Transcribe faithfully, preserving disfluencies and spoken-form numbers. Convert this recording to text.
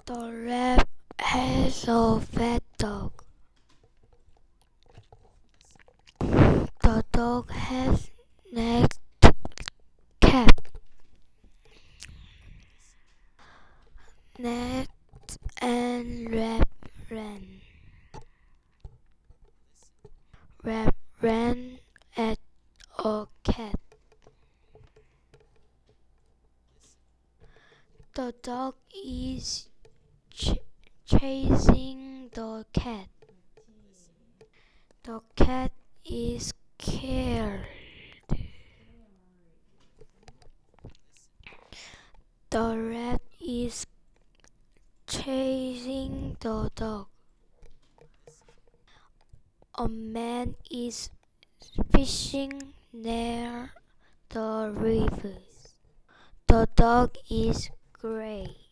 The rat has a fat dog. The dog has neck cap, net and rat ran. Rat ran at a cat. The dog is ch- chasing the cat. The cat is scared. The rat is chasing the dog. A man is fishing near the river. The dog is gray.